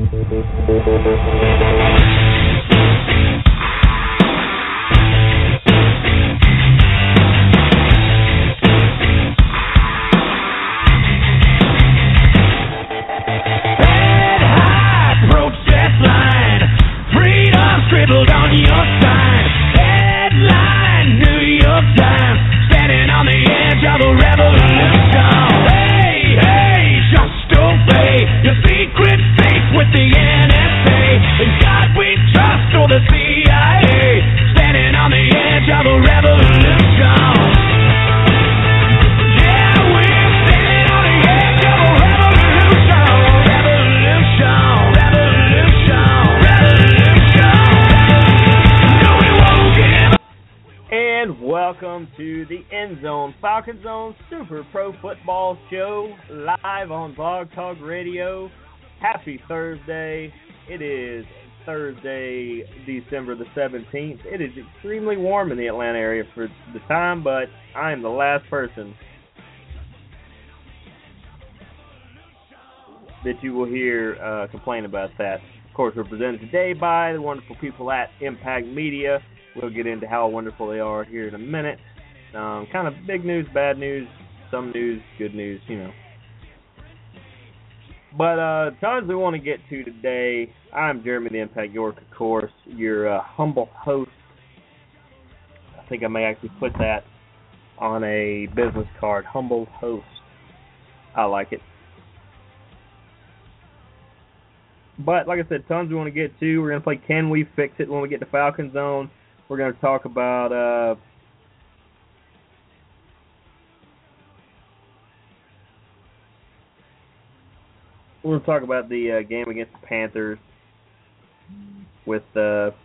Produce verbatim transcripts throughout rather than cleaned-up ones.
Falcon Zone Super Pro Football Show live on Blog Talk Radio. Happy Thursday. It is Thursday, December the seventeenth. It is extremely warm in the Atlanta area for the time, but I am the last person that you will hear uh, complain about that. Of course, we're presented today by the wonderful people at Impact Media. We'll get into how wonderful they are here in a minute. Um, kind of big news, bad news, some news, good news, you know. But uh, tons we want to get to today. I'm Jeremy the Impact York, of course, your uh, humble host. I think I may actually put that on a business card, humble host. I like it. But like I said, tons we want to get to. We're going to play Can We Fix It when we get to Falcon Zone. We're going to talk about... Uh, We're going to talk about the uh, game against the Panthers with, uh, of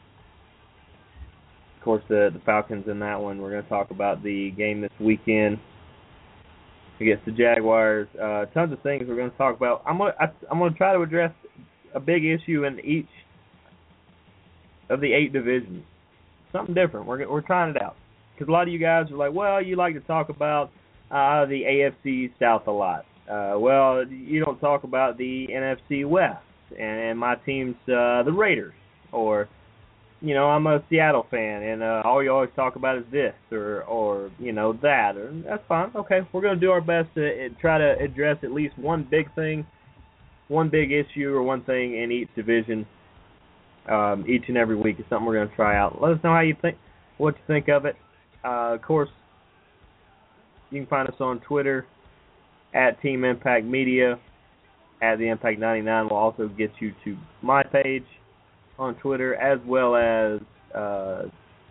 course, the, the Falcons in that one. We're going to talk about the game this weekend against the Jaguars. Uh, tons of things we're going to talk about. I'm going to, I'm going to try to address a big issue in each of the eight divisions. Something different. We're we're trying it out. Because a lot of you guys are like, well, you like to talk about uh, the A F C South a lot. Uh, well, you don't talk about the N F C West and, and my team's uh, the Raiders. Or, you know, I'm a Seattle fan and uh, all you always talk about is this or, or you know, that. Or, that's fine. Okay, we're going to do our best to uh, try to address at least one big thing, one big issue or one thing in each division um, each and every week. Is something we're going to try out. Let us know how you think, what you think of it. Uh, of course, you can find us on Twitter at Team Impact Media, at the Impact ninety-nine. Will also get you to my page on Twitter, as well as uh,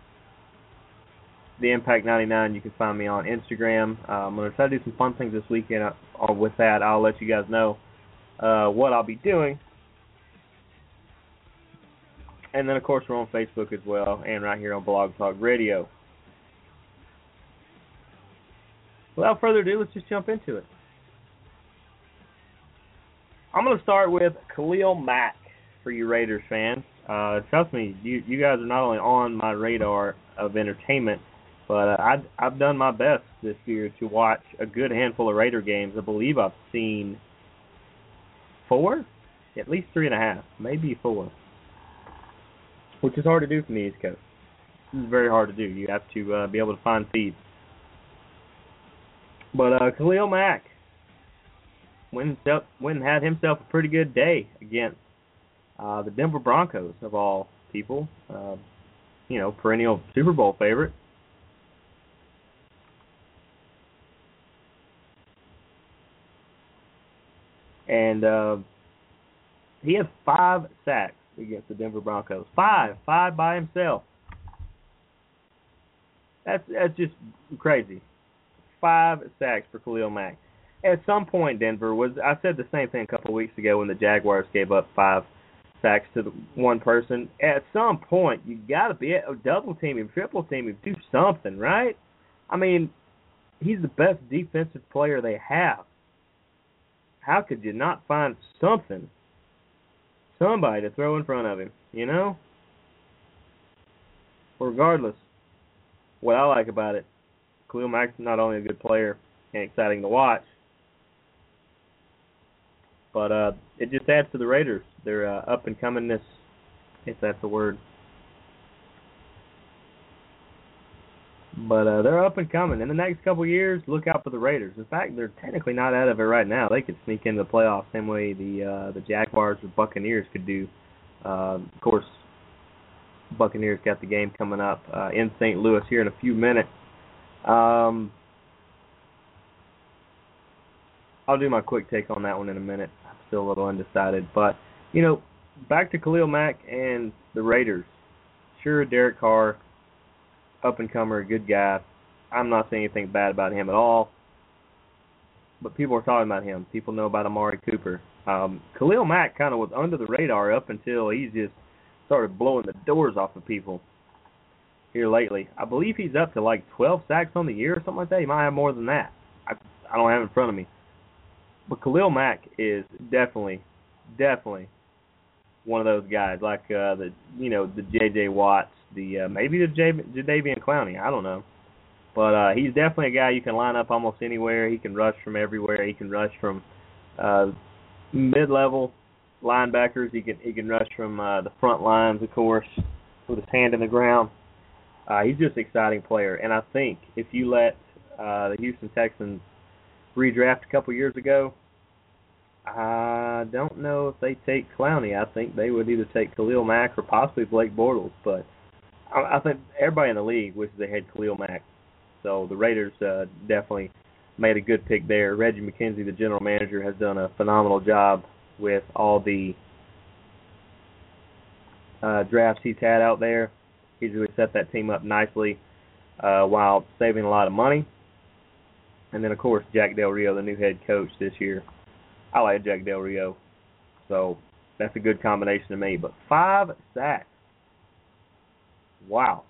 the Impact ninety-nine. You can find me on Instagram. Uh, I'm going to try to do some fun things this weekend. Uh, with that, I'll let you guys know uh, what I'll be doing. And then, of course, we're on Facebook as well, and right here on Blog Talk Radio. Without further ado, let's just jump into it. I'm going to start with Khalil Mack for you Raiders fans. Uh, trust me, you you guys are not only on my radar of entertainment, but uh, I, I've done my best this year to watch a good handful of Raider games. I believe I've seen four, at least three and a half, maybe four, which is hard to do from the East Coast. This is very hard to do. You have to uh, be able to find feeds. But uh, Khalil Mack went, went and had himself a pretty good day against uh, the Denver Broncos, of all people. Uh, you know, perennial Super Bowl favorite. And uh, he had five sacks against the Denver Broncos. Five. Five by himself. That's that's just crazy. Five sacks for Khalil Mack. At some point, Denver was. I said the same thing a couple of weeks ago when the Jaguars gave up five sacks to the one person. At some point, you got to be a double team him, triple team him, do something, right? I mean, he's the best defensive player they have. How could you not find something, somebody to throw in front of him? You know. Regardless, what I like about it, Khalil Mack's not only a good player and exciting to watch, But uh, it just adds to the Raiders. Their uh, up and comingness, if that's a word. But uh, they're up and coming. In the next couple of years, look out for the Raiders. In fact, they're technically not out of it right now. They could sneak into the playoffs same way the uh, the Jaguars or Buccaneers could do. Uh, of course, Buccaneers got the game coming up uh, in Saint Louis here in a few minutes. Um, I'll do my quick take on that one in a minute. I'm still a little undecided. But, you know, back to Khalil Mack and the Raiders. Sure, Derek Carr, up-and-comer, good guy. I'm not saying anything bad about him at all. But people are talking about him. People know about Amari Cooper. Um, Khalil Mack kind of was under the radar up until he just started blowing the doors off of people here lately. I believe he's up to like twelve sacks on the year or something like that. He might have more than that. I, I don't have it in front of me. But Khalil Mack is definitely, definitely one of those guys, like uh, the you know the J J Watts, the uh, maybe the J- Jadeveon Clowney. I don't know, but uh, he's definitely a guy you can line up almost anywhere. He can rush from everywhere. He can rush from uh, mid-level linebackers. He can he can rush from uh, the front lines, of course, with his hand in the ground. Uh, he's just an exciting player, and I think if you let uh, the Houston Texans redraft a couple years ago, I don't know if they take Clowney. I think they would either take Khalil Mack or possibly Blake Bortles. But I, I think everybody in the league wishes they had Khalil Mack. So the Raiders uh, definitely made a good pick there. Reggie McKenzie, the general manager, has done a phenomenal job with all the uh, drafts he's had out there. He's really set that team up nicely uh, while saving a lot of money. And then, of course, Jack Del Rio, the new head coach this year. I like Jack Del Rio. So that's a good combination to me. But five sacks. Wow.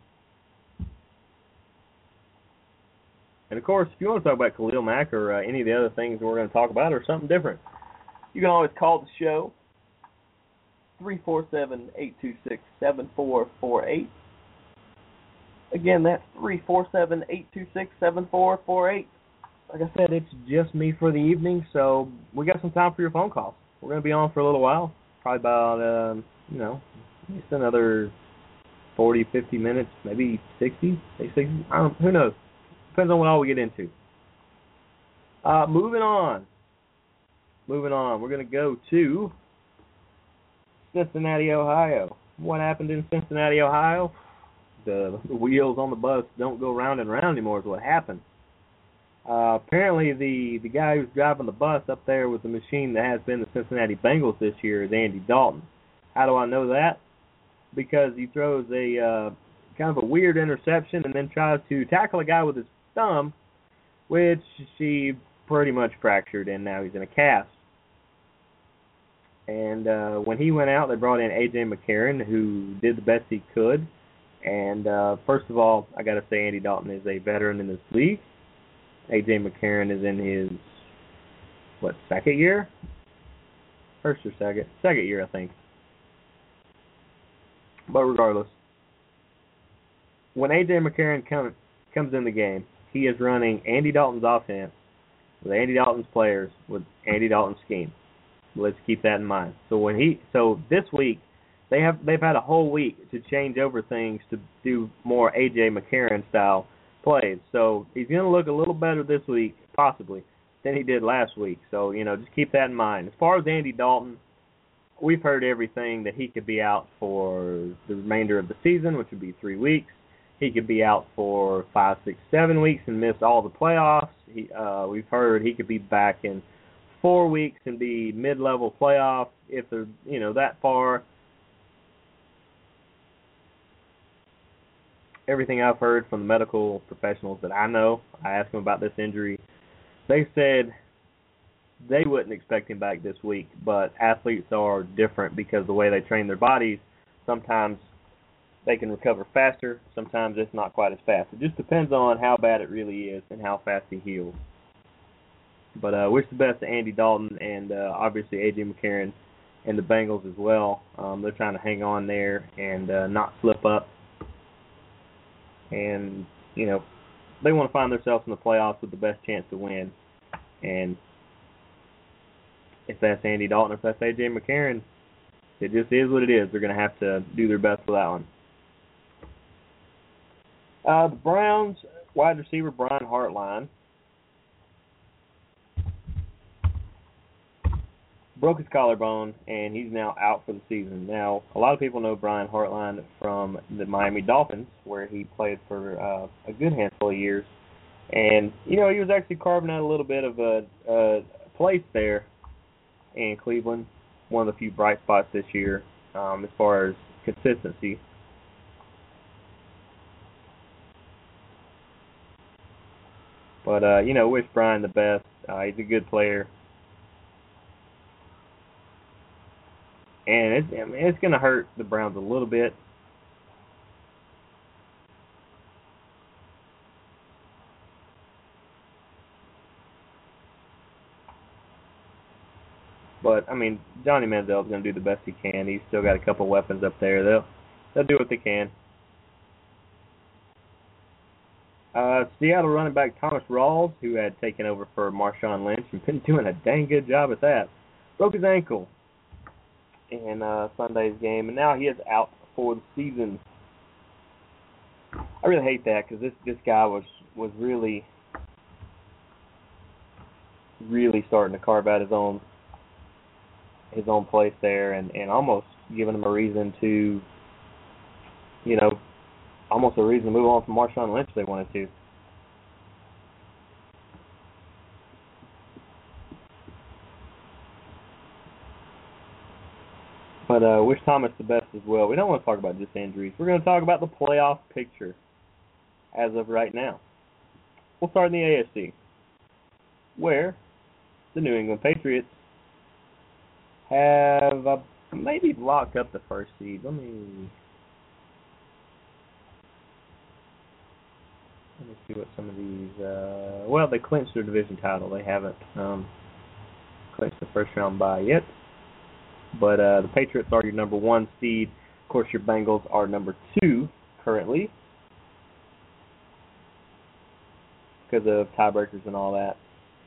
And, of course, if you want to talk about Khalil Mack or uh, any of the other things we're going to talk about or something different, you can always call the show, three four seven, eight two six, seven four four eight. Again, that's three four seven, eight two six, seven four four eight. Like I said, it's just me for the evening, so we got some time for your phone calls. We're going to be on for a little while, probably about, um, you know, just another forty, fifty minutes, maybe sixty, sixty. I don't, who knows? Depends on what all we get into. Uh, moving on. Moving on. We're going to go to Cincinnati, Ohio. What happened in Cincinnati, Ohio? The, the wheels on the bus don't go round and round anymore is what happened. Uh, apparently, the, the guy who's driving the bus up there with the machine that has been the Cincinnati Bengals this year is Andy Dalton. How do I know that? Because he throws a uh, kind of a weird interception and then tries to tackle a guy with his thumb, which he pretty much fractured, and now he's in a cast. And uh, when he went out, they brought in A J McCarron, who did the best he could. And uh, first of all, I got to say Andy Dalton is a veteran in this league. A J McCarron is in his, what, second year? First or second? Second year, I think. But regardless, when A J McCarron come, comes in the game, he is running Andy Dalton's offense with Andy Dalton's players with Andy Dalton's scheme. Let's keep that in mind. So when he, so this week, they have they've had a whole week to change over things to do more A J McCarron style plays. So he's going to look a little better this week, possibly, than he did last week. So, you know, just keep that in mind. As far as Andy Dalton, we've heard everything that he could be out for the remainder of the season, which would be three weeks. He could be out for five, six, seven weeks and miss all the playoffs. He, uh, we've heard he could be back in four weeks and be mid-level playoff if they're, you know, that far. Everything I've heard from the medical professionals that I know, I asked them about this injury. They said they wouldn't expect him back this week, but athletes are different because the way they train their bodies, sometimes they can recover faster, sometimes it's not quite as fast. It just depends on how bad it really is and how fast he heals. But uh, wish the best to Andy Dalton and uh, obviously A J McCarron and the Bengals as well. Um, they're trying to hang on there and uh, not slip up. And, you know, they want to find themselves in the playoffs with the best chance to win. And if that's Andy Dalton, if that's A J McCarron, it just is what it is. They're going to have to do their best for that one. Uh, the Browns wide receiver Brian Hartline broke his collarbone, and he's now out for the season. Now, a lot of people know Brian Hartline from the Miami Dolphins, where he played for uh, a good handful of years. And, you know, he was actually carving out a little bit of a, a place there in Cleveland, one of the few bright spots this year um, as far as consistency. But, uh, you know, wish Brian the best. Uh, he's a good player. And it's, I mean, it's going to hurt the Browns a little bit. But, I mean, Johnny Manziel is going to do the best he can. He's still got a couple weapons up there. They'll, they'll do what they can. Uh, Seattle running back Thomas Rawls, who had taken over for Marshawn Lynch and been doing a dang good job at that, broke his ankle in uh, Sunday's game, and now he is out for the season. I really hate that because this, this guy was, was really, really starting to carve out his own his own place there, and, and almost giving him a reason to, you know, almost a reason to move on from Marshawn Lynch if they wanted to. But uh, wish Thomas the best as well. We don't want to talk about just injuries. We're going to talk about the playoff picture as of right now. We'll start in the A F C, where the New England Patriots have uh, maybe locked up the first seed. Let me let me see what some of these. Uh, well, they clinched their division title. They haven't um, clinched the first round bye yet. But uh, the Patriots are your number one seed. Of course, your Bengals are number two currently because of tiebreakers and all that.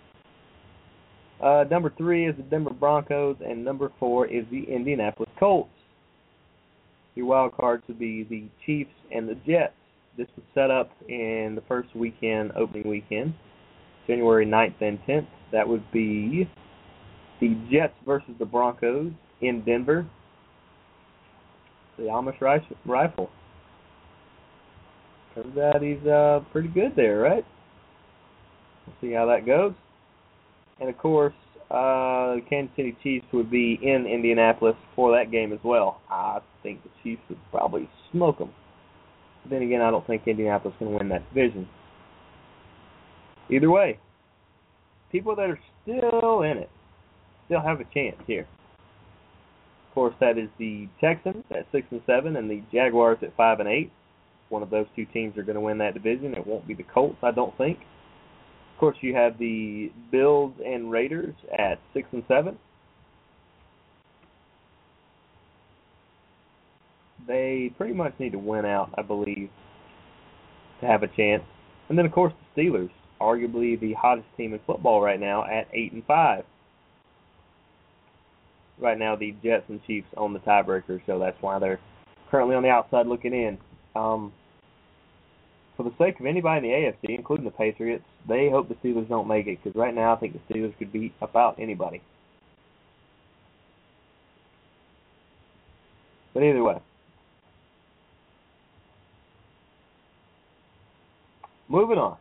Uh, number three is the Denver Broncos, and number four is the Indianapolis Colts. Your wild cards would be the Chiefs and the Jets. This was set up in the first weekend, opening weekend, January ninth and tenth. That would be the Jets versus the Broncos in Denver. The Amish Rifle. Turns out he's uh, pretty good there, right? We'll see how that goes. And, of course, uh, the Kansas City Chiefs would be in Indianapolis for that game as well. I think the Chiefs would probably smoke them. But then again, I don't think Indianapolis can win that division. Either way, people that are still in it still have a chance here. Of course, that is the Texans at six and seven and the Jaguars at five and eight. One of those two teams are going to win that division. It won't be the Colts, I don't think. Of course, you have the Bills and Raiders at six and seven. They pretty much need to win out, I believe, to have a chance. And then, of course, the Steelers, arguably the hottest team in football right now, at eight and five. Right now, the Jets and Chiefs own the tiebreaker, so that's why they're currently on the outside looking in. Um, for the sake of anybody in the A F C, including the Patriots, they hope the Steelers don't make it, because right now I think the Steelers could beat about anybody. But either way. Moving on.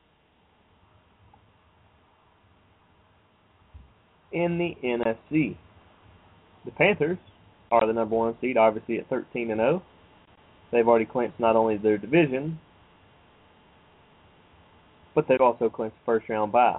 In the N F C, the Panthers are the number one seed, obviously at thirteen and oh. They've already clinched not only their division, but they've also clinched the first round bye.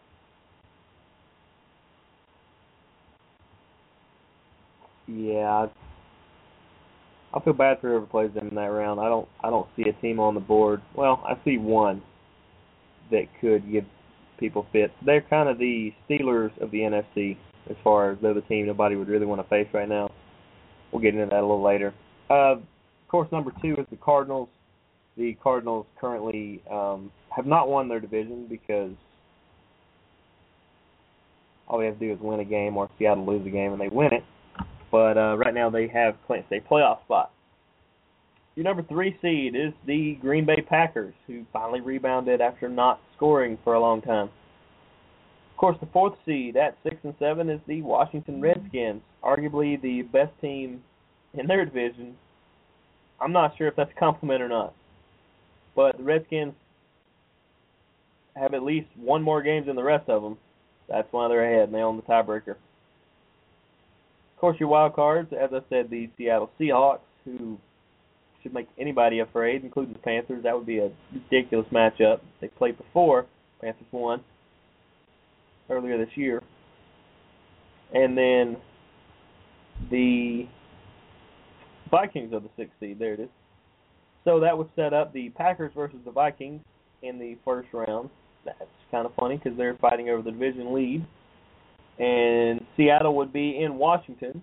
Yeah, I feel bad for whoever plays them in that round. I don't, I don't see a team on the board. Well, I see one that could give people fits. They're kind of the Steelers of the N F C as far as they're the team nobody would really want to face right now. We'll get into that a little later. Uh, of course, number two is the Cardinals. The Cardinals currently um, have not won their division because All they have to do is win a game, or Seattle lose a game and they win it. But uh, right now they have clinched a playoff spot. Your number three seed is the Green Bay Packers, who finally rebounded after not scoring for a long time. Of course, the fourth seed at six and seven is the Washington Redskins, arguably the best team in their division. I'm not sure if that's a compliment or not, but the Redskins have at least one more games than the rest of them. That's why they're ahead, and they own the tiebreaker. Of course, your wild cards, as I said, the Seattle Seahawks, who should make anybody afraid, including the Panthers. That would be a ridiculous matchup. They played before. Panthers won earlier this year. And then the Vikings are the sixth seed. There it is. So that would set up the Packers versus the Vikings in the first round. That's kind of funny because they're fighting over the division lead. And Seattle would be in Washington.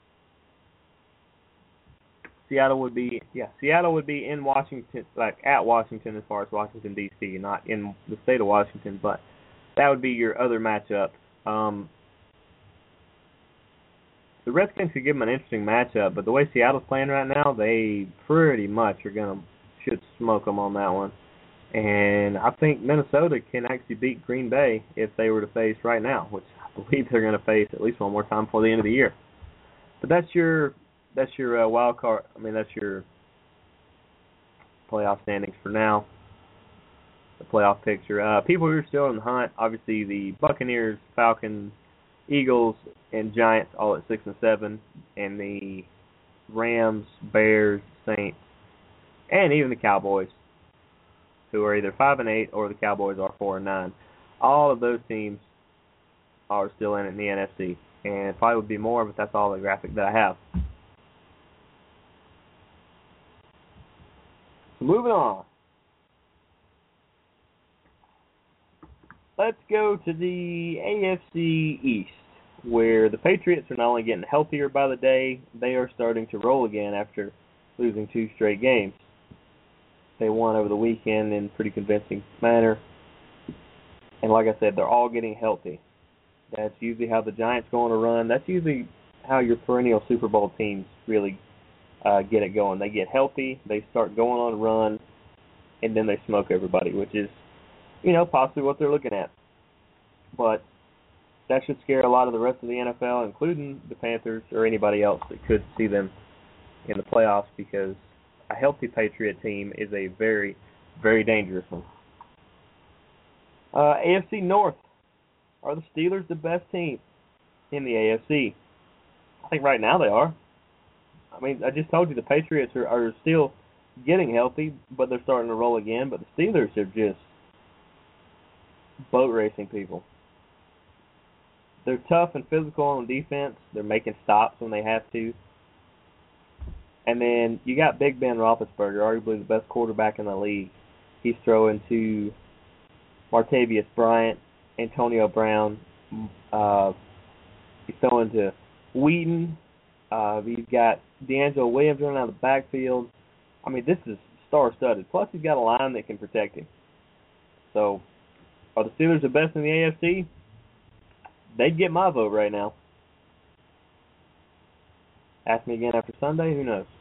Seattle would be yeah. Seattle would be in Washington, like at Washington, as far as Washington D C, not in the state of Washington. But that would be your other matchup. Um, the Redskins could give them an interesting matchup, but the way Seattle's playing right now, they pretty much are gonna should smoke them on that one. And I think Minnesota can actually beat Green Bay if they were to face right now, which I believe they're going to face at least one more time before the end of the year. But that's your that's your uh, wild card. I mean, that's your playoff standings for now. The playoff picture. Uh, people who are still in the hunt, obviously the Buccaneers, Falcons, Eagles, and Giants all at six and seven, and the Rams, Bears, Saints, and even the Cowboys, who are either five and eight or the Cowboys are four and nine. All of those teams are still in it in the N F C, and probably would be more, but that's all the graphic that I have. So moving on. Let's go to the A F C East, where the Patriots are not only getting healthier by the day, they are starting to roll again after losing two straight games. They won over the weekend in pretty convincing manner. And like I said, they're all getting healthy. That's usually how the Giants go on a run. That's usually how your perennial Super Bowl teams really uh, get it going. They get healthy, they start going on a run, and then they smoke everybody, which is, you know, possibly what they're looking at. But that should scare a lot of the rest of the N F L, including the Panthers or anybody else that could see them in the playoffs, because a healthy Patriot team is a very, very dangerous one. Uh, A F C North. Are the Steelers the best team in the A F C? I think right now they are. I mean, I just told you the Patriots are, are still getting healthy, but they're starting to roll again. But the Steelers are just boat racing people. They're tough and physical on defense. They're making stops when they have to. And then you got Big Ben Roethlisberger, arguably the best quarterback in the league. He's throwing to Martavius Bryant, Antonio Brown. Uh, he's throwing to Wheaton. Uh, he's got D'Angelo Williams running out of the backfield. I mean, this is star-studded. Plus, he's got a line that can protect him. So, are the Steelers the best in the A F C? They'd get my vote right now. Ask me again after Sunday, who knows?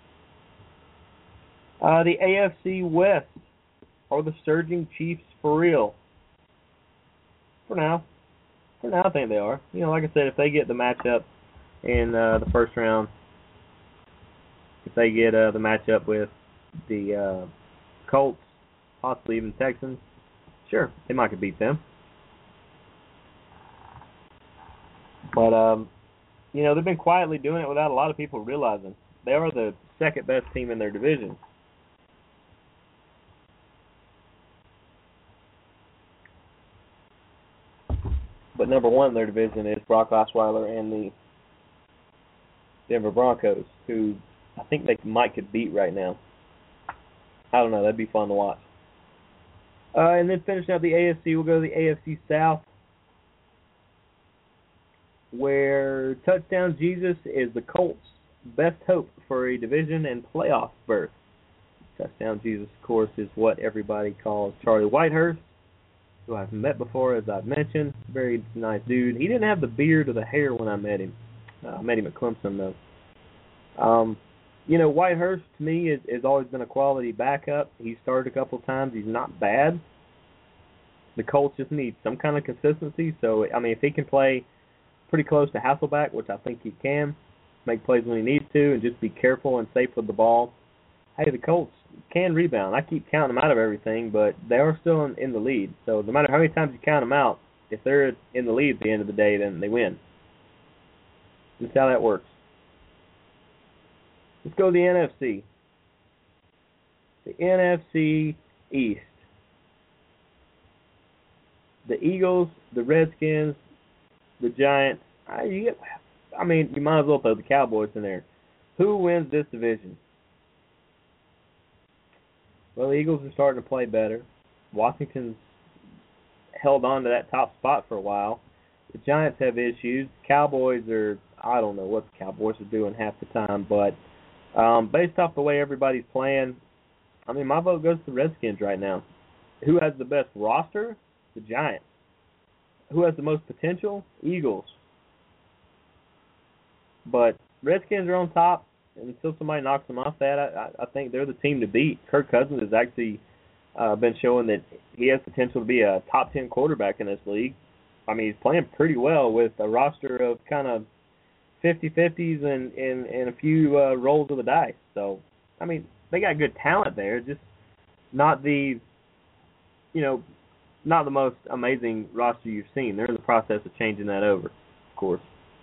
Uh, the A F C West. Are the surging Chiefs for real? For now. For now, I think they are. You know, like I said, if they get the matchup in uh, the first round, if they get uh, the matchup with the uh, Colts, possibly even Texans, sure, they might could beat them. But, um, you know, they've been quietly doing it without a lot of people realizing. They are the second best team in their division. But number one in their division is Brock Osweiler and the Denver Broncos, who I think they might could beat right now. I don't know. That'd be fun to watch. Uh, and then finishing up the A F C, we'll go to the A F C South, where Touchdown Jesus is the Colts' best hope for a division and playoff berth. Touchdown Jesus, of course, is what everybody calls Charlie Whitehurst, who I've met before, as I've mentioned. Very nice dude. He didn't have the beard or the hair when I met him. Uh, I met him at Clemson though. Um, you know, Whitehurst to me is has always been a quality backup. He's started a couple of times. He's not bad. The Colts just need some kind of consistency. So I mean, if he can play pretty close to Hasselback, which I think he can, make plays when he needs to, and just be careful and safe with the ball. Hey, the Colts can rebound. I keep counting them out of everything, but they are still in, in the lead. So no matter how many times you count them out, if they're in the lead at the end of the day, then they win. That's how that works. Let's go to the N F C. The N F C East. The Eagles, the Redskins, the Giants. I, you get, I mean, you might as well throw the Cowboys in there. Who wins this division? Well, the Eagles are starting to play better. Washington's held on to that top spot for a while. The Giants have issues. Cowboys are, I don't know what the Cowboys are doing half the time, but um, based off the way everybody's playing, I mean, my vote goes to the Redskins right now. Who has the best roster? The Giants. Who has the most potential? Eagles. But Redskins are on top, and until somebody knocks them off that, I, I think they're the team to beat. Kirk Cousins has actually uh, been showing that he has potential to be a top ten quarterback in this league. I mean, he's playing pretty well with a roster of kind of fifty-fifties and, and, and a few uh, rolls of the dice. So, I mean, they got good talent there, just not the, you know, not the most amazing roster you've seen. They're in the process of changing that over, of course.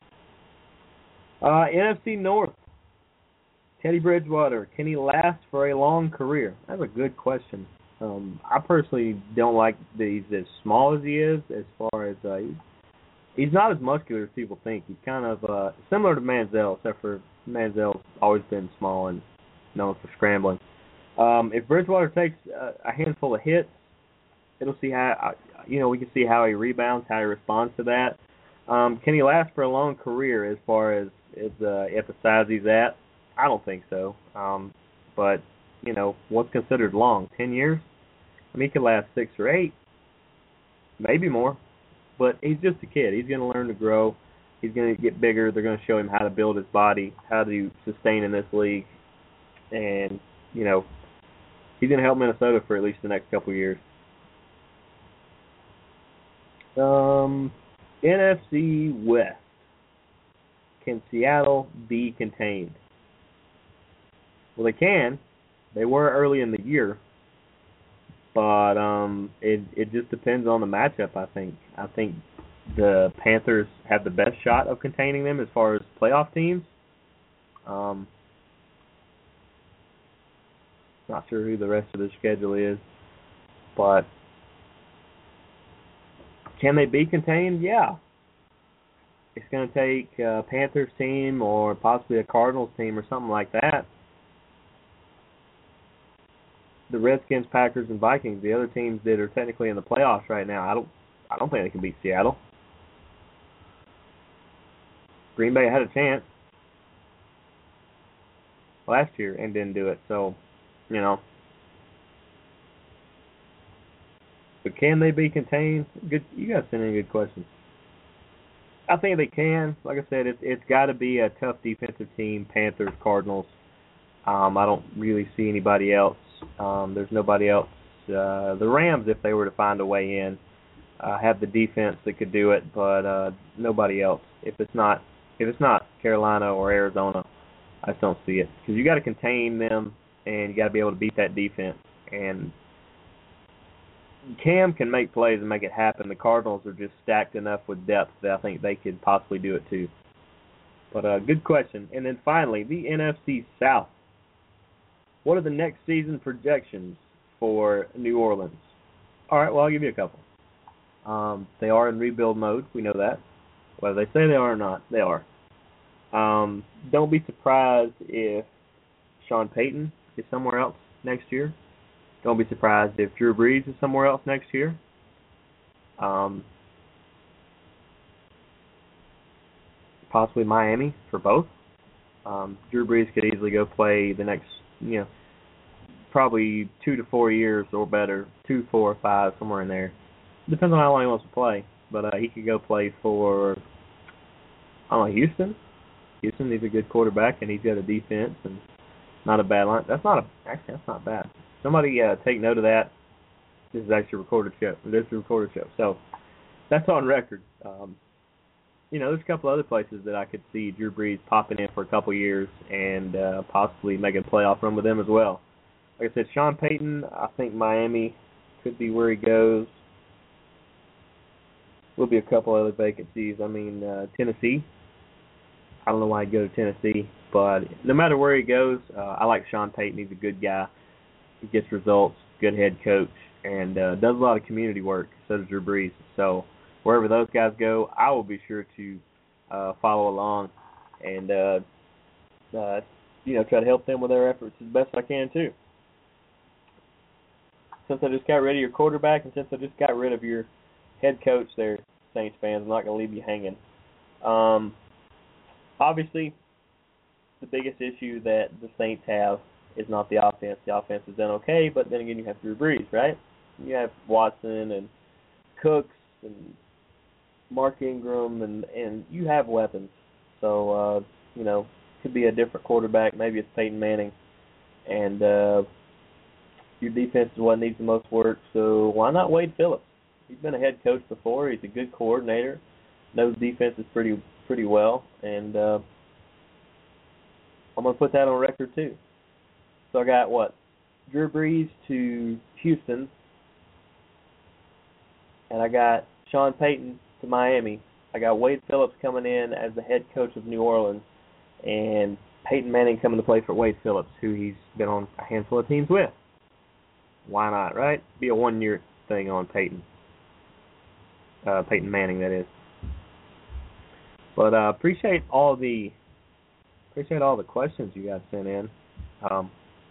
Uh, N F C North. Teddy Bridgewater, can he last for a long career? That's a good question. Um, I personally don't like that he's as small as he is, as far as uh, he's, he's not as muscular as people think. He's kind of uh, similar to Manziel, except for Manziel's always been small and known for scrambling. Um, if Bridgewater takes a, a handful of hits, it'll see how, you know, we can see how he rebounds, how he responds to that. Um, can he last for a long career as far as, as uh, at the size he's at? I don't think so. Um, but, you know, what's considered long? Ten years? I mean, he could last six or eight, maybe more. But he's just a kid. He's going to learn to grow. He's going to get bigger. They're going to show him how to build his body, how to sustain in this league. And, you know, he's going to help Minnesota for at least the next couple of years. Um, N F C West. Can Seattle be contained? Well, they can. They were early in the year, but um, it it just depends on the matchup. I think. I think the Panthers have the best shot of containing them as far as playoff teams. Um, not sure who the rest of the schedule is, but can they be contained? Yeah. It's going to take a Panthers team or possibly a Cardinals team or something like that. The Redskins, Packers, and Vikings, the other teams that are technically in the playoffs right now, I don't, I don't think they can beat Seattle. Green Bay had a chance last year and didn't do it, so you know. But can they be contained? Good, you guys sent in good questions. I think they can. Like I said, it's it's got to be a tough defensive team. Panthers, Cardinals. Um, I don't really see anybody else. Um, there's nobody else. Uh, the Rams, if they were to find a way in, uh, have the defense that could do it, but uh, nobody else. If it's not, if it's not Carolina or Arizona, I just don't see it because you got to contain them and you got to be able to beat that defense. And Cam can make plays and make it happen. The Cardinals are just stacked enough with depth that I think they could possibly do it too. But uh, good question. And then finally, the N F C South. What are the next season projections for New Orleans? All right, well, I'll give you a couple. Um, they are in rebuild mode. We know that. Whether they say they are or not, they are. Um, don't be surprised if Sean Payton is somewhere else next year. Don't be surprised if Drew Brees is somewhere else next year. Um, possibly Miami for both. Um, Drew Brees could easily go play the next, you know, probably two to four years or better, two, four, five, somewhere in there. Depends on how long he wants to play. but uh, he could go play for, I don't know, Houston. Houston needs a good quarterback, and he's got a defense and not a bad line. That's not a actually that's not bad. Somebody uh, take note of that. This is actually a recorded show. This is a recorded show, so that's on record. Um, you know, there's a couple other places that I could see Drew Brees popping in for a couple years and uh, possibly making a playoff run with them as well. Like I said, Sean Payton, I think Miami could be where he goes. Will be a couple other vacancies. I mean, uh, Tennessee. I don't know why I'd go to Tennessee, but no matter where he goes, uh, I like Sean Payton. He's a good guy. He gets results, good head coach, and uh, does a lot of community work. So does Drew Brees. So wherever those guys go, I will be sure to uh, follow along and uh, uh, you know try to help them with their efforts as best I can too. Since I just got rid of your quarterback and since I just got rid of your head coach there, Saints fans, I'm not going to leave you hanging. Um, obviously, the biggest issue that the Saints have is not the offense. The offense is done okay, but then again, you have Drew Brees, right? You have Watson and Cooks and Mark Ingram, and, and you have weapons. So, uh, you know, could be a different quarterback. Maybe it's Peyton Manning. And uh, your defense is what needs the most work, so why not Wade Phillips? He's been a head coach before. He's a good coordinator, knows defenses pretty pretty well, and uh, I'm going to put that on record too. So I got, what, Drew Brees to Houston, and I got Sean Payton to Miami. I got Wade Phillips coming in as the head coach of New Orleans, and Peyton Manning coming to play for Wade Phillips, who he's been on a handful of teams with. Why not, right? Be a one-year thing on Peyton. Uh, Peyton Manning, that is. But uh, appreciate all the appreciate all the questions you guys sent in. Um,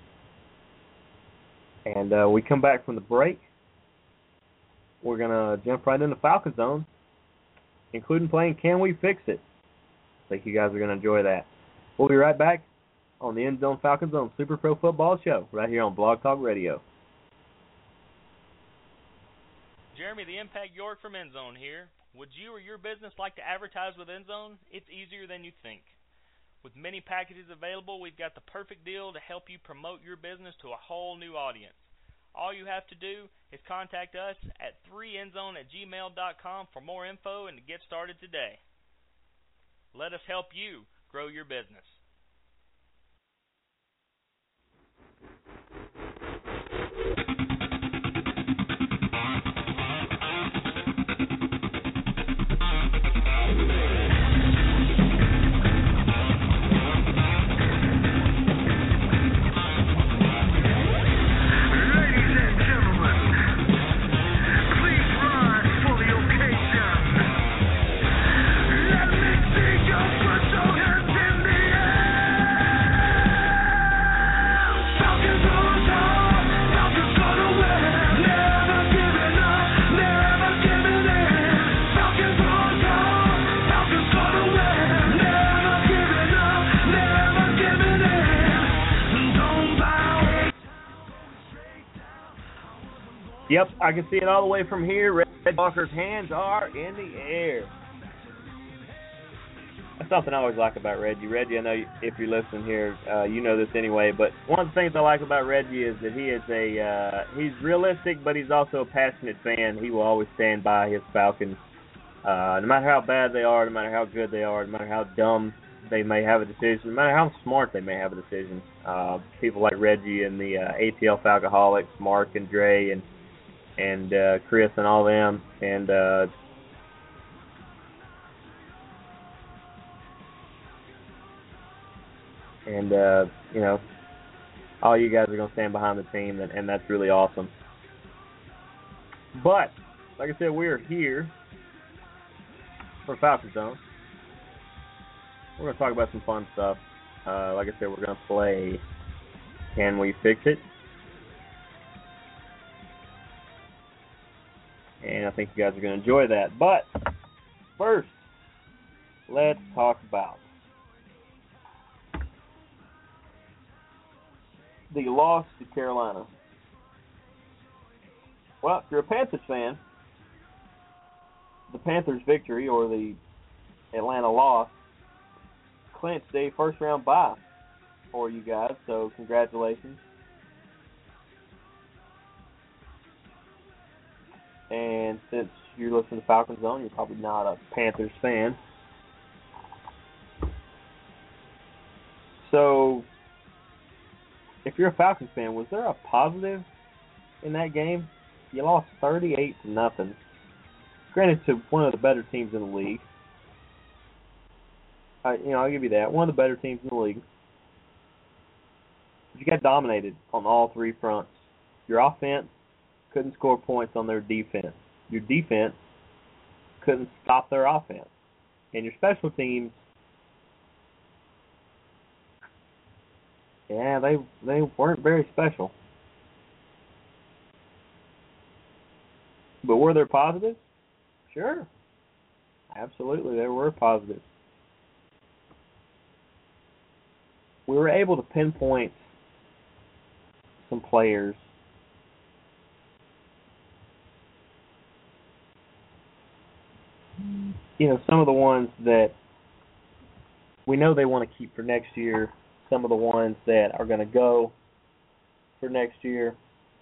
and uh, we come back from the break. We're gonna jump right into Falcon Zone, including playing Can We Fix It? I think you guys are gonna enjoy that. We'll be right back on the End Zone Falcon Zone Super Pro Football Show right here on Blog Talk Radio. Jeremy, the Impact York from Endzone here. Would you or your business like to advertise with Endzone? It's easier than you think. With many packages available, we've got the perfect deal to help you promote your business to a whole new audience. All you have to do is contact us at three endzone at gmail dot com for more info and to get started today. Let us help you grow your business. Yep, I can see it all the way from here. Red Walker's hands are in the air. That's something I always like about Reggie. Reggie, I know if you're listening here, uh, you know this anyway, but one of the things I like about Reggie is that he is a, uh, he's realistic, but he's also a passionate fan. He will always stand by his Falcons. Uh, no matter how bad they are, no matter how good they are, no matter how dumb they may have a decision, no matter how smart they may have a decision. Uh, people like Reggie and the uh, A T L Falcoholics, Mark and Dre and and uh, Chris and all them, and uh, and uh, you know, all you guys are going to stand behind the team, and, and that's really awesome. But, like I said, we're here for Falcon Zone. We're going to talk about some fun stuff. Uh, like I said, we're going to play Can We Fix It? And I think you guys are going to enjoy that. But first, let's talk about the loss to Carolina. Well, if you're a Panthers fan, the Panthers' victory or the Atlanta loss clinched a first-round bye for you guys, so congratulations. And since you're listening to Falcons Zone, you're probably not a Panthers fan. So, if you're a Falcons fan, was there a positive in that game? You lost thirty-eight to nothing. Granted, to one of the better teams in the league. I, you know, I'll give you that. One of the better teams in the league. But you got dominated on all three fronts. Your offense couldn't score points on their defense. Your defense couldn't stop their offense. And your special teams, yeah, they they weren't very special. But were there positives? Sure. Absolutely, there were positives. We were able to pinpoint some players you know, some of the ones that we know they want to keep for next year, some of the ones that are going to go for next year.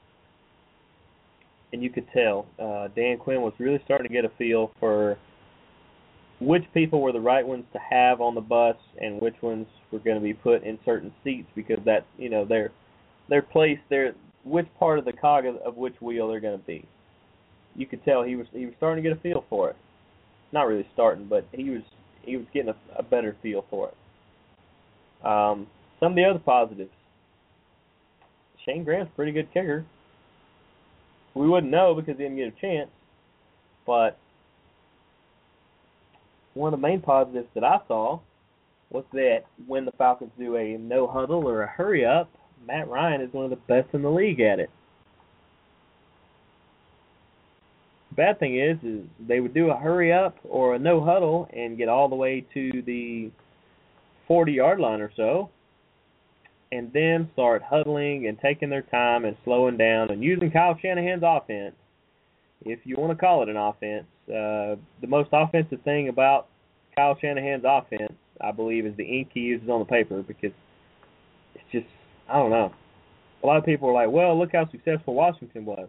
And you could tell uh, Dan Quinn was really starting to get a feel for which people were the right ones to have on the bus and which ones were going to be put in certain seats, because that, you know, they're they're placed there, which part of the cog of, of which wheel they're going to be. You could tell he was he was starting to get a feel for it. Not really starting, but he was he was getting a, a better feel for it. Um, some of the other positives. Shane Grant's a pretty good kicker. We wouldn't know because he didn't get a chance, but one of the main positives that I saw was that when the Falcons do a no huddle or a hurry up, Matt Ryan is one of the best in the league at it. The bad thing is, is they would do a hurry up or a no huddle and get all the way to the forty-yard line or so, and then start huddling and taking their time and slowing down and using Kyle Shanahan's offense, if you want to call it an offense. Uh, the most offensive thing about Kyle Shanahan's offense, I believe, is the ink he uses on the paper, because it's just, I don't know. A lot of people are like, well, look how successful Washington was.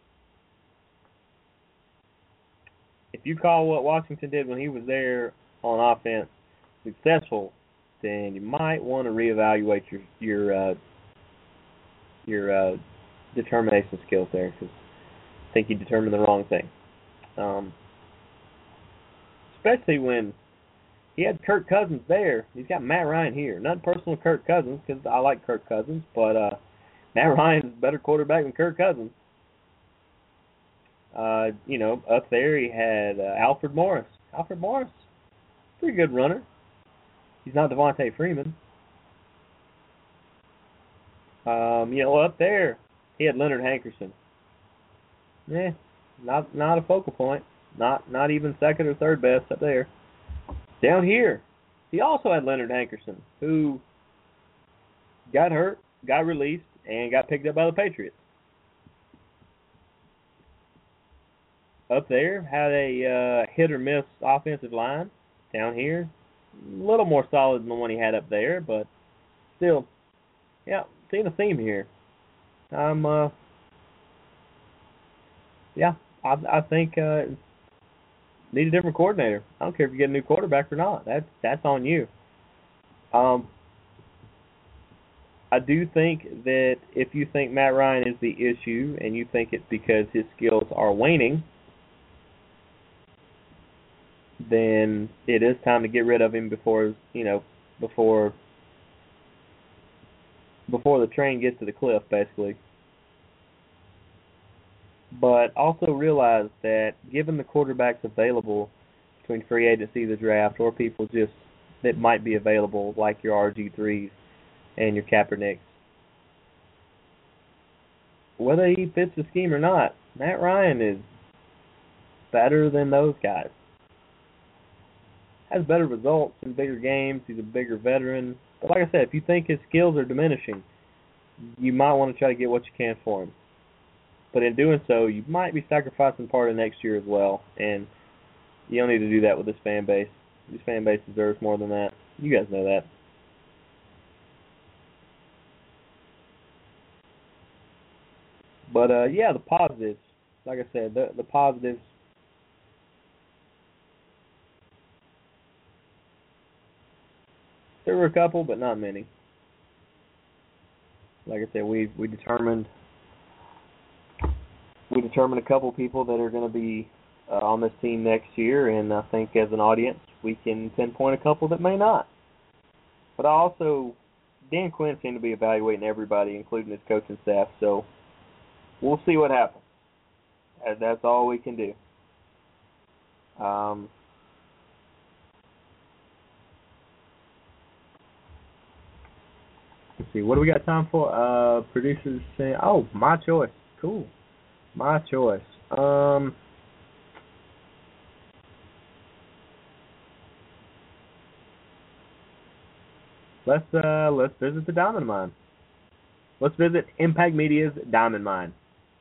If you call what Washington did when he was there on offense successful, then you might want to reevaluate your your uh, your uh, determination skills there, because I think you determined the wrong thing. Um, especially when he had Kirk Cousins there. He's got Matt Ryan here. Nothing personal to Kirk Cousins, because I like Kirk Cousins, but uh, Matt Ryan is a better quarterback than Kirk Cousins. Uh, you know, up there he had uh, Alfred Morris. Alfred Morris, pretty good runner. He's not Devontae Freeman. Um, you know, up there he had Leonard Hankerson. Eh, not not a focal point. Not not even second or third best up there. Down here, he also had Leonard Hankerson, who got hurt, got released, and got picked up by the Patriots. Up there, had a uh, hit or miss offensive line. Down here, a little more solid than the one he had up there, but still, yeah, seeing a theme here. I'm, uh, yeah, I, I think uh, need a different coordinator. I don't care if you get a new quarterback or not. That's that's on you. Um, I do think that if you think Matt Ryan is the issue and you think it's because his skills are waning, then it is time to get rid of him before, you know, before before the train gets to the cliff, basically. But also realize that given the quarterbacks available between free agency, the draft, or people just that might be available, like your R G threes and your Kaepernicks, whether he fits the scheme or not, Matt Ryan is better than those guys. Has better results in bigger games. He's a bigger veteran. But like I said, if you think his skills are diminishing, you might want to try to get what you can for him. But in doing so, you might be sacrificing part of next year as well. And You don't need to do that with this fan base. This fan base deserves more than that. You guys know that. But, uh, yeah, the positives. Like I said, the, the positives. There were a couple, but not many. Like I said, we we determined we determined a couple people that are going to be uh, on this team next year, and I think as an audience we can pinpoint a couple that may not. But I also, Dan Quinn seemed to be evaluating everybody, including his coaching staff. So we'll see what happens. That's all we can do. Um, let's see, what do we got time for? Uh, producers saying, oh, my choice. Cool. My choice. Um, let's uh, let's visit the Diamond Mine. Let's visit Impact Media's Diamond Mine.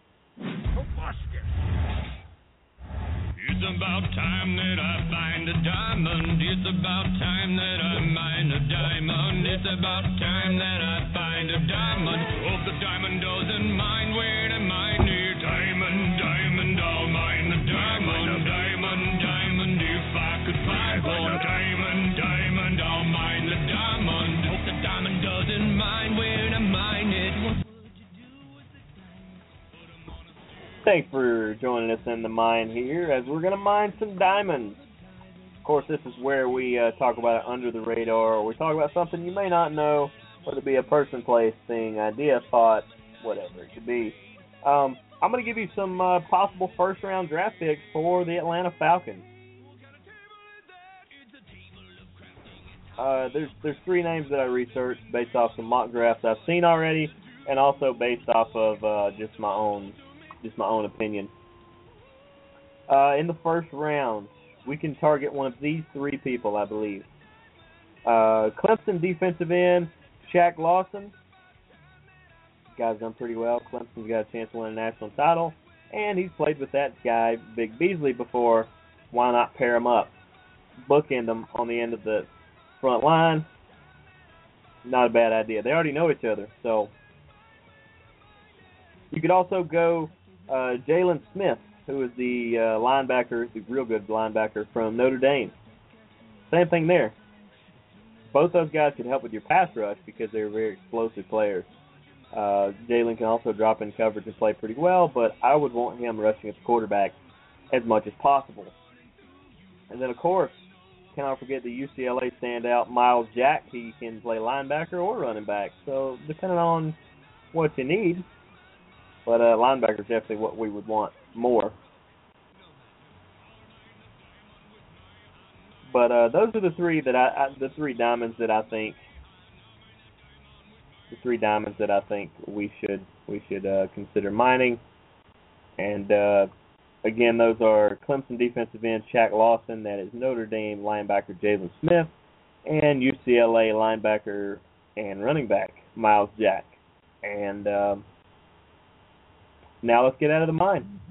It's about time that I find a diamond. It's about time that I mine a diamond. It's about time that I find a diamond. Hope the diamond doesn't mind where to mine it. Diamond, diamond, I'll mine the diamond. Diamond, diamond, if I could find one. Diamond, diamond, I'll mine the diamond. Hope the diamond doesn't mind where to mine it. What would you do with the diamond? Thanks for joining us in the mine here, as we're going to mine some diamonds. Of course, this is where we uh, talk about it under the radar, or we talk about something you may not know, whether it be a person, place, thing, idea, thought, whatever it could be. Um, I'm going to give you some uh, possible first-round draft picks for the Atlanta Falcons. Uh, there's there's three names that I researched based off some mock drafts I've seen already, and also based off of uh, just my own just my own opinion. Uh, in the first round, we can target one of these three people, I believe. Uh, Clemson defensive end Shaq Lawson. Guy's done pretty well. Clemson's got a chance to win a national title, and he's played with that guy, Big Beasley, before. Why not pair him up? Bookend them on the end of the front line. Not a bad idea. They already know each other, so you could also go uh, Jalen Smith, who is the uh, linebacker, the real good linebacker from Notre Dame. Same thing there. Both those guys could help with your pass rush because they're very explosive players. Uh, Jalen can also drop in coverage and play pretty well, but I would want him rushing at the quarterback as much as possible. And then, of course, cannot forget the U C L A standout, Miles Jack. He can play linebacker or running back. So, depending on what you need. But uh, linebacker is definitely what we would want more. But uh, those are the three that I, I, the three diamonds that I think, the three diamonds that I think we should we should uh, consider mining. And uh, again, those are Clemson defensive end Shaq Lawson, that is Notre Dame linebacker Jalen Smith, and U C L A linebacker and running back Miles Jack. And uh, now let's get out of the mine.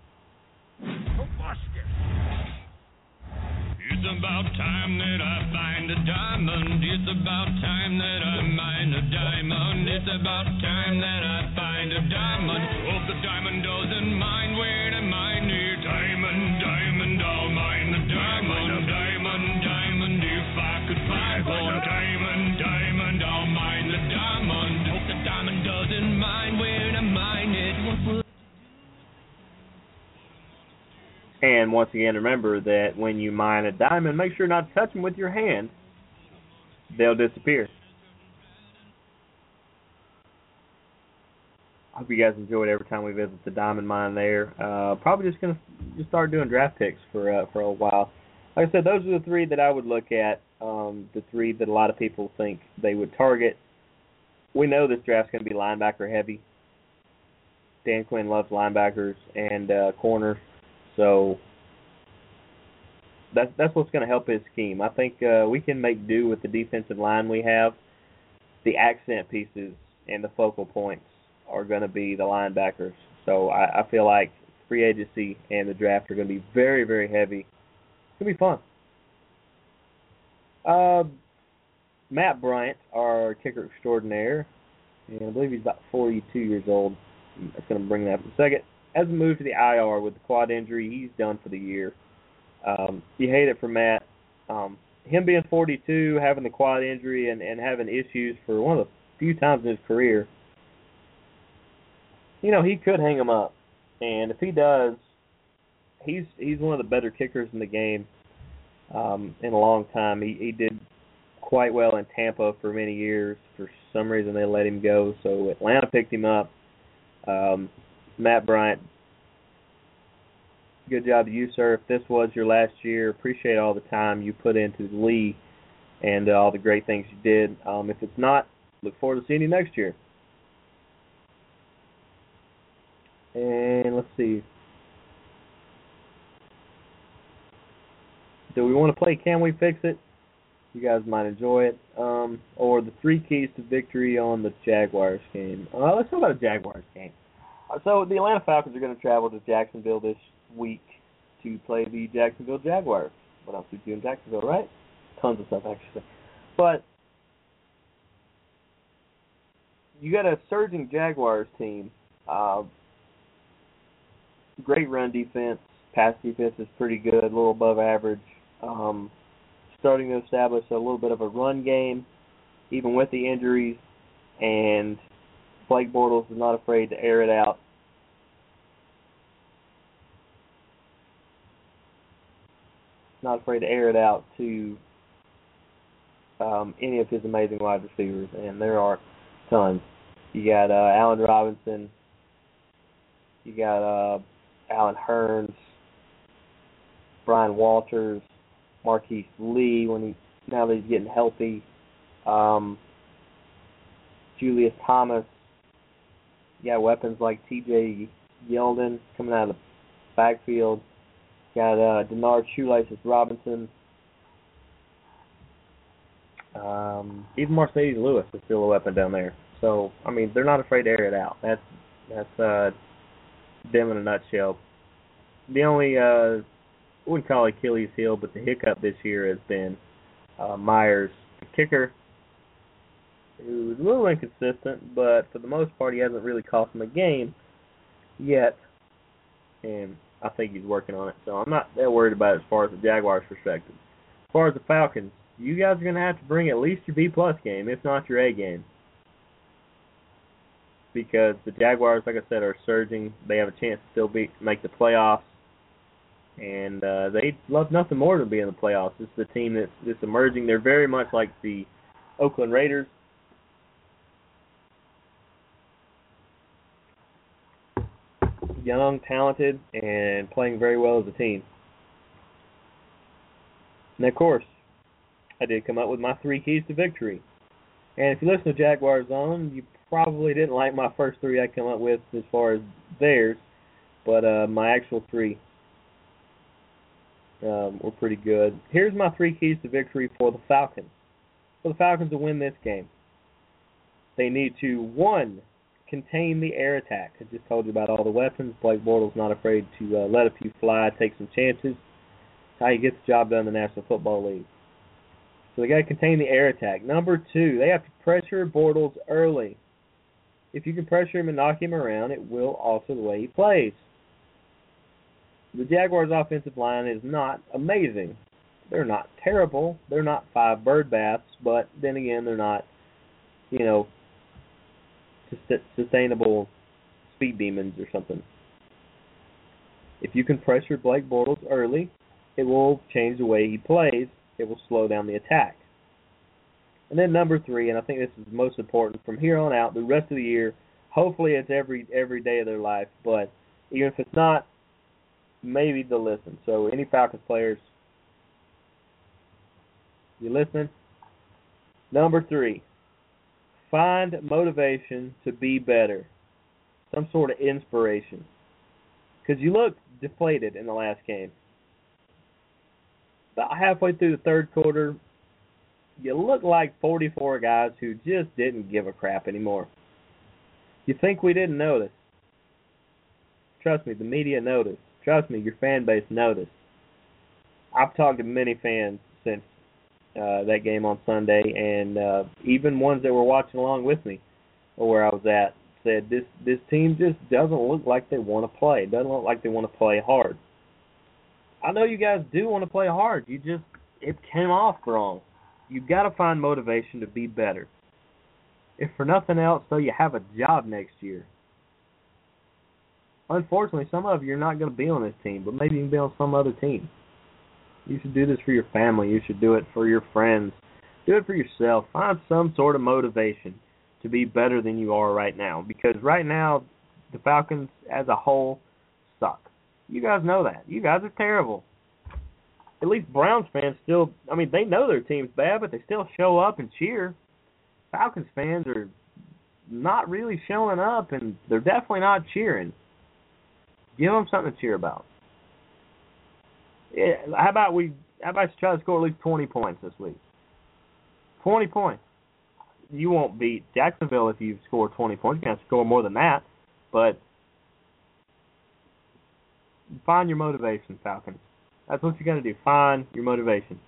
It's about time that I find a diamond. It's about time that I mine a diamond. It's about time that I find a diamond. Hope the diamond doesn't mind where to mine it. Diamond, diamond, I'll mine the diamond. Diamond, diamond, if I could find one. Diamond, diamond, I'll mine the diamond. Hope the diamond doesn't mind where to mine it. What would And once again, remember that when you mine a diamond, make sure not to touch them with your hand. They'll disappear. I hope you guys enjoyed every time we visit the diamond mine there. Uh, probably just going to just start doing draft picks for uh, for a while. Like I said, those are the three that I would look at, um, the three that a lot of people think they would target. We know this draft's going to be linebacker heavy. Dan Quinn loves linebackers and uh, corners. So that's that's what's going to help his scheme. I think uh, we can make do with the defensive line we have. The accent pieces and the focal points are going to be the linebackers. So I, I feel like free agency and the draft are going to be very, very heavy It'll be fun. Uh, Matt Bryant, our kicker extraordinaire, and I believe he's about forty-two years old. I'm going to bring that up in a second. Has moved to the I R with the quad injury. He's done for the year. Um, you hate it for Matt. Um, him being forty-two, having the quad injury, and, and having issues for one of the few times in his career, you know, he could hang him up. And if he does, he's he's one of the better kickers in the game um, in a long time. He, he did quite well in Tampa for many years. For some reason, they let him go, so Atlanta picked him up. Um, Matt Bryant, good job to you, sir. If this was your last year, appreciate all the time you put into the league and uh, all the great things you did. Um, if it's not, look forward to seeing you next year. And let's see. Do we want to play Can We Fix It? You guys might enjoy it. Um, or the three keys to victory on the Jaguars game. Uh, let's talk about the Jaguars game. Uh, so the Atlanta Falcons are going to travel to Jacksonville this week to play the Jacksonville Jaguars. What else we do in Jacksonville, right? Tons of stuff, actually. But you got a surging Jaguars team. Uh, great run defense. Pass defense is pretty good, a little above average. Um, starting to establish a little bit of a run game, even with the injuries. And Blake Bortles is not afraid to air it out. Not afraid to air it out to um, any of his amazing wide receivers, and there are tons. You got uh, Allen Robinson. You got uh, Allen Hurns, Brian Walters, Marquise Lee when he now that he's getting healthy. Um, Julius Thomas. You got weapons like T J Yeldon coming out of the backfield. You got uh, Denard Shoelaces Robinson. Um, even Mercedes Lewis is still a weapon down there. So, I mean, they're not afraid to air it out. That's that's uh, them in a nutshell. The only, uh, I wouldn't call it Achilles heel, but the hiccup this year has been uh, Myers, the kicker, who's a little inconsistent, but for the most part he hasn't really cost him a game yet, and I think he's working on it. So I'm not that worried about it as far as the Jaguars' perspective. As far as the Falcons, you guys are going to have to bring at least your B-plus game, if not your A game. Because the Jaguars, like I said, are surging. They have a chance to still be make the playoffs. And uh, they love nothing more than being in the playoffs. This is a team that's, that's emerging. They're very much like the Oakland Raiders. Young, talented, and playing very well as a team. And of course, I did come up with my three keys to victory. And if you listen to Jaguar Zone, you probably didn't like my first three I come up with as far as theirs, but uh, my actual three um, were pretty good. Here's my three keys to victory for the Falcons. For the Falcons to win this game, they need to, one, contain the air attack. I just told you about all the weapons. Blake Bortles not afraid to uh, let a few fly, take some chances. That's how you get the job done in the National Football League. So they got to contain the air attack. Number two, they have to pressure Bortles early. If you can pressure him and knock him around, it will alter the way he plays. The Jaguars' offensive line is not amazing. They're not terrible. They're not five bird baths, but then again, they're not, you know, sustainable speed demons or something. If you can pressure Blake Bortles early, it will change the way he plays. It will slow down the attack. And then number three, and I think this is most important, from here on out, the rest of the year, hopefully it's every every day of their life, but even if it's not, maybe they'll listen. So any Falcons players, you listening? Number three, find motivation to be better. Some sort of inspiration. Because you look deflated in the last game. About halfway through the third quarter, you look like forty-four guys who just didn't give a crap anymore. You think we didn't notice. Trust me, the media noticed. Trust me, your fan base noticed. I've talked to many fans since uh, that game on Sunday, and uh, even ones that were watching along with me, or where I was at, said this this team just doesn't look like they want to play. It doesn't look like they want to play hard. I know you guys do want to play hard. You just it came off wrong. You've got to find motivation to be better. If for nothing else, so you have a job next year. Unfortunately, some of you are not going to be on this team, but maybe you can be on some other team. You should do this for your family. You should do it for your friends. Do it for yourself. Find some sort of motivation to be better than you are right now. Because right now, the Falcons as a whole suck. You guys know that. You guys are terrible. At least Browns fans still, I mean, they know their team's bad, but they still show up and cheer. Falcons fans are not really showing up, and they're definitely not cheering. Give them something to cheer about. Yeah, how about we? How about you try to score at least twenty points this week? Twenty points. You won't beat Jacksonville if you score twenty points. You're going to score more than that, but find your motivation, Falcons. That's what you got to do. Find your motivation.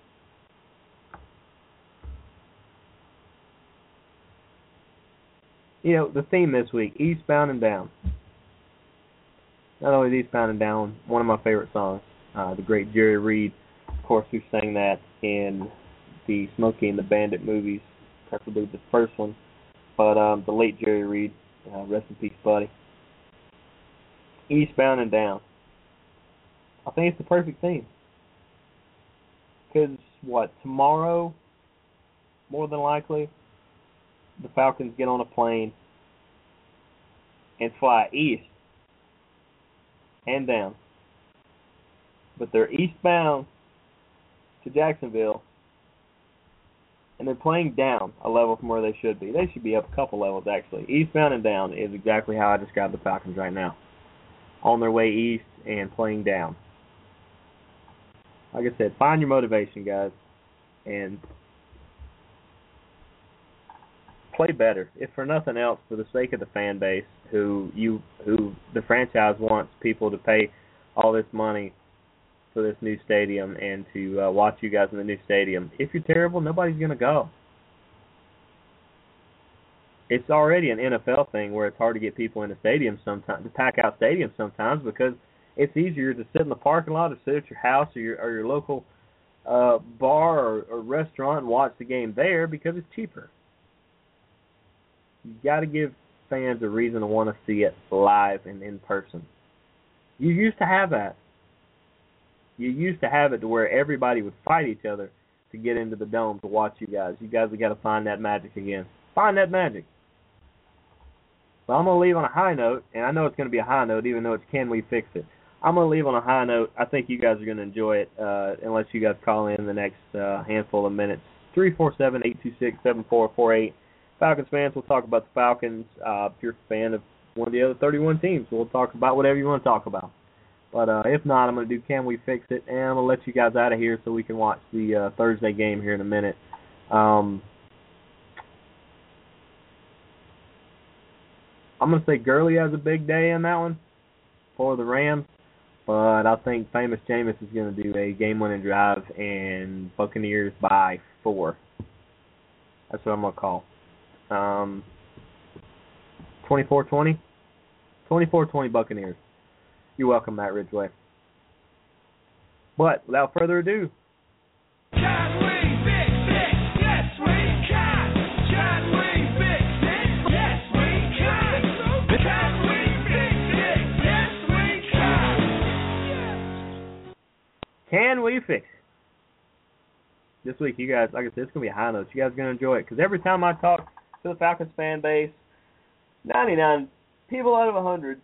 You know, the theme this week, Eastbound and Down. Not only Eastbound and Down, one of my favorite songs, uh, the great Jerry Reed, of course, who sang that in the Smokey and the Bandit movies, preferably the first one. But um, the late Jerry Reed, uh, rest in peace, buddy. Eastbound and Down. I think it's the perfect theme. Because, what, tomorrow, more than likely, the Falcons get on a plane and fly east and down. But they're eastbound to Jacksonville, and they're playing down a level from where they should be. They should be up a couple levels, actually. Eastbound and down is exactly how I describe the Falcons right now. On their way east and playing down. Like I said, find your motivation, guys, and play better. If for nothing else, for the sake of the fan base, who you, who the franchise wants people to pay all this money for this new stadium and to uh, watch you guys in the new stadium. If you're terrible, nobody's going to go. It's already an N F L thing where it's hard to get people in the stadium sometimes, to pack out stadiums sometimes, because it's easier to sit in the parking lot or sit at your house or your or your local uh, bar or, or restaurant and watch the game there because it's cheaper. You got to give fans a reason to want to see it live and in person. You used to have that. You used to have it to where everybody would fight each other to get into the dome to watch you guys. You guys have got to find that magic again. Find that magic. So I'm going to leave on a high note, and I know it's going to be a high note even though it's can we fix it. I'm going to leave on a high note. I think you guys are going to enjoy it uh, unless you guys call in the next uh, handful of minutes. three four seven, eight two six, seven four four eight. Falcons fans, we'll talk about the Falcons. Uh, if you're a fan of one of the other thirty-one teams, we'll talk about whatever you want to talk about. But uh, if not, I'm going to do Can We Fix It, and I'm going to let you guys out of here so we can watch the uh, Thursday game here in a minute. Um, I'm going to say Gurley has a big day in that one for the Rams, but I think Famous Jameis is going to do a game-winning drive and Buccaneers by four. That's what I'm going to call. Um, twenty-four twenty? twenty-four twenty Buccaneers. You're welcome, Matt Ridgway. But without further ado, Can we fix it? Yes, we can. Can we fix it? Yes, we can. Can we fix it? Yes, we can. can we fix it? This week, you guys, like I said, it's going to be a high note. You guys are going to enjoy it. Because every time I talk to the Falcons fan base, ninety-nine people out of one hundred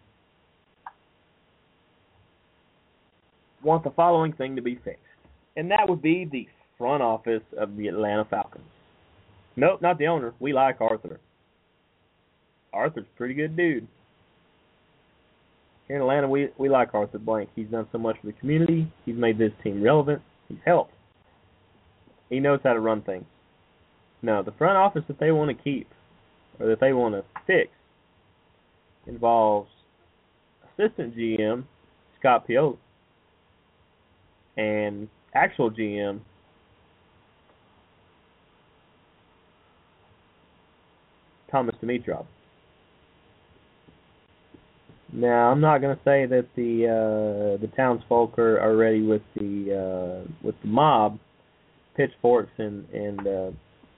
want the following thing to be fixed. And that would be the front office of the Atlanta Falcons. Nope, not the owner. We like Arthur. Arthur's a pretty good dude. Here in Atlanta, we, we like Arthur Blank. He's done so much for the community. He's made this team relevant. He's helped. He knows how to run things. No, the front office that they want to keep or that they want to fix involves assistant G M Scott Pioli and actual G M, Thomas Dimitrov. Now, I'm not going to say that the uh, the townsfolk are, are ready with the uh, with the mob, pitchforks and and uh,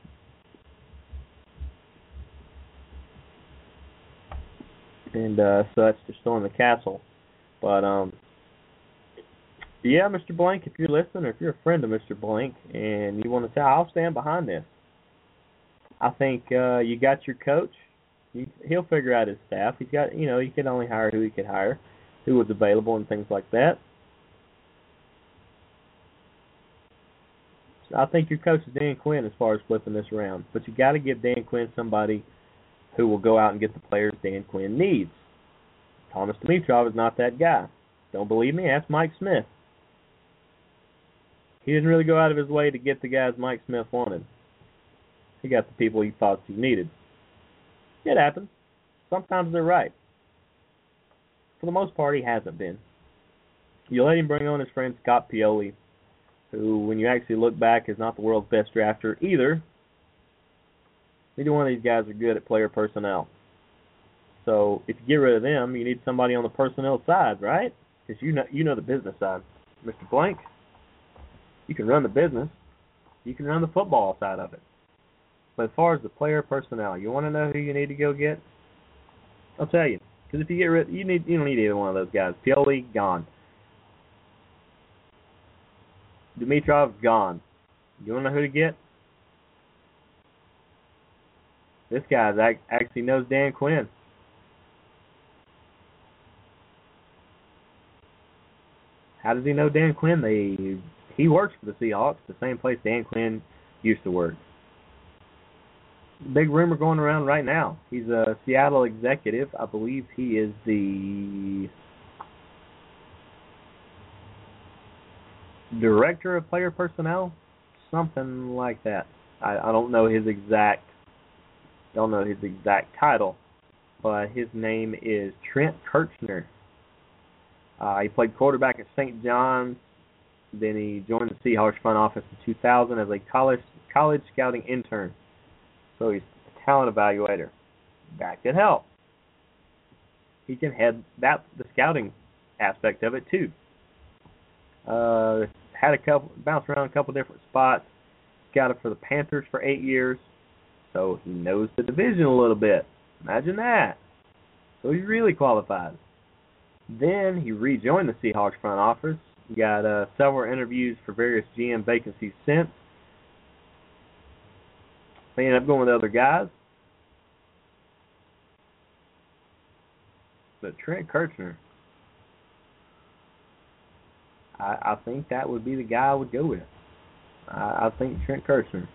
and uh, such to storm the castle, but um, yeah, Mister Blank, if you're listening, or if you're a friend of Mister Blank and you want to say, I'll stand behind this. I think uh, you got your coach. He'll figure out his staff. He's got, you know, he can only hire who he could hire, who was available and things like that. So I think your coach is Dan Quinn as far as flipping this around. But you got to give Dan Quinn somebody who will go out and get the players Dan Quinn needs. Thomas Dimitrov is not that guy. Don't believe me? Ask Mike Smith. He didn't really go out of his way to get the guys Mike Smith wanted. He got the people he thought he needed. It happens. Sometimes they're right. For the most part, he hasn't been. You let him bring on his friend Scott Pioli, who, when you actually look back, is not the world's best drafter either. Neither one of these guys are good at player personnel. So if you get rid of them, you need somebody on the personnel side, right? Because you know, you know the business side. Mister Blank, you can run the business. You can run the football side of it. But as far as the player personnel, you want to know who you need to go get? I'll tell you. Because if you get rid, you need you don't need either one of those guys. Pioli, gone. Dimitrov, gone. You want to know who to get? This guy actually knows Dan Quinn. How does he know Dan Quinn? They he works for the Seahawks, the same place Dan Quinn used to work. Big rumor going around right now. He's a Seattle executive. I believe he is the director of player personnel, something like that. I, I don't know his exact don't know his exact title, but his name is Trent Kirchner. Uh, he played quarterback at Saint John's. Then he joined the Seahawks front office in two thousand as a college college scouting intern. So he's a talent evaluator. That could help. He can head that the scouting aspect of it too. Uh, had a couple bounced around a couple different spots. Scouted for the Panthers for eight years, so he knows the division a little bit. Imagine that. So he's really qualified. Then he rejoined the Seahawks front office. He got uh, several interviews for various G M vacancies since. They ended up going with other guys. But Trent Kirchner, I, I think that would be the guy I would go with. I, I think Trent Kirchner.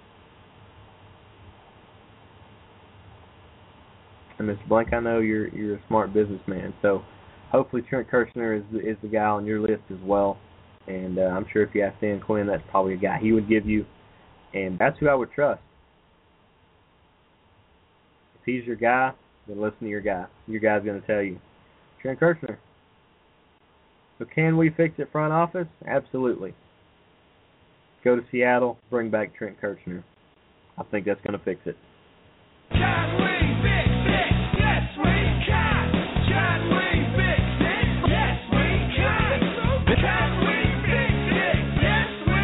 And Mister Blank, I know you're you're a smart businessman, so hopefully Trent Kirchner is is the guy on your list as well. And uh, I'm sure if you ask Dan Quinn, that's probably a guy he would give you. And that's who I would trust. If he's your guy, then listen to your guy. Your guy's going to tell you. Trent Kirchner. So can we fix it front office? Absolutely. Go to Seattle, bring back Trent Kirchner. I think that's going to fix it. Can we fix it? Yes, we can. Can we fix it? Yes, we can. Can we fix it? Yes, we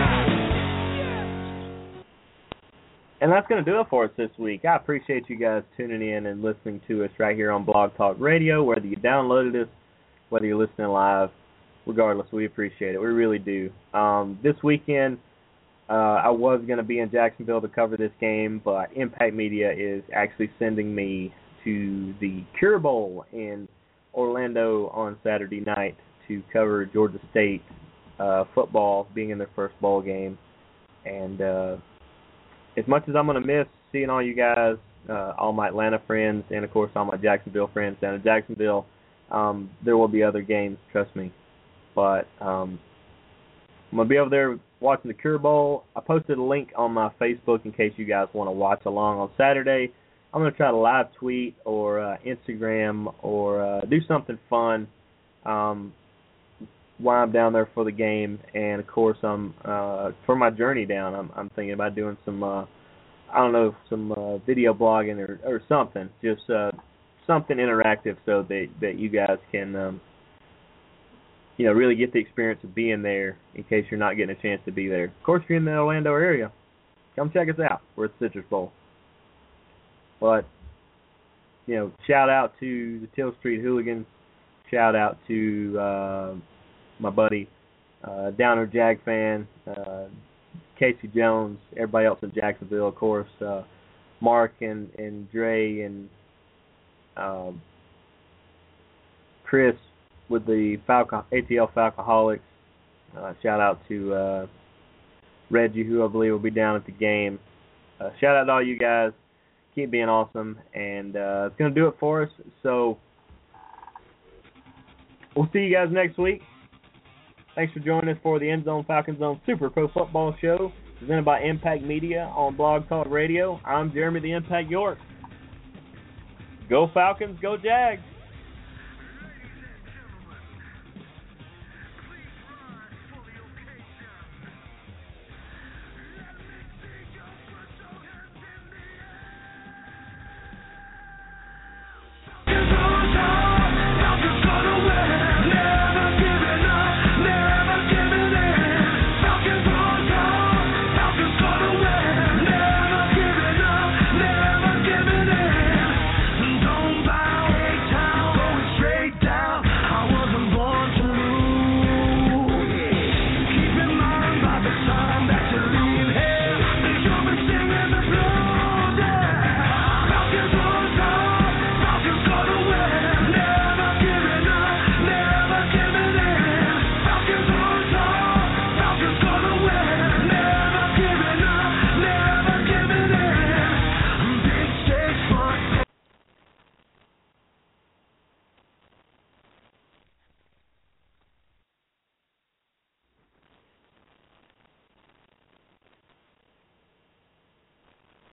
can. And that's going to do it for us this week. I appreciate you guys tuning in and listening to us right here on Blog Talk Radio, whether you downloaded us, whether you're listening live. Regardless, we appreciate it. We really do. Um, this weekend, uh, I was going to be in Jacksonville to cover this game, but Impact Media is actually sending me to the Cure Bowl in Orlando on Saturday night to cover Georgia State uh, football, being in their first bowl game. And uh, as much as I'm going to miss seeing all you guys, uh, all my Atlanta friends, and, of course, all my Jacksonville friends down in Jacksonville, um, there will be other games, trust me. But um, I'm going to be over there watching the Cure Bowl. I posted a link on my Facebook in case you guys want to watch along on Saturday. I'm going to try to live tweet or uh, Instagram or uh, do something fun. Um, why I'm down there for the game, and of course I'm uh, for my journey down. I'm, I'm thinking about doing some, uh, I don't know, some uh, video blogging or, or something, just uh, something interactive so that that you guys can, um, you know, really get the experience of being there in case you're not getting a chance to be there. Of course, if you're in the Orlando area, come check us out. We're at the Citrus Bowl. But, you know, shout out to the Till Street Hooligans. Shout out to uh, my buddy, uh, Downer Jag fan, uh, Casey Jones, everybody else in Jacksonville, of course, uh, Mark and, and Dre and uh, Chris with the Falco, A T L Falcoholics. Uh, shout out to uh, Reggie, who I believe will be down at the game. Uh, shout out to all you guys. Keep being awesome. And uh, it's going to do it for us. So we'll see you guys next week. Thanks for joining us for the End Zone Falcon Zone Super Pro Football Show presented by Impact Media on Blog Talk Radio. I'm Jeremy the Impact York. Go Falcons, go Jags.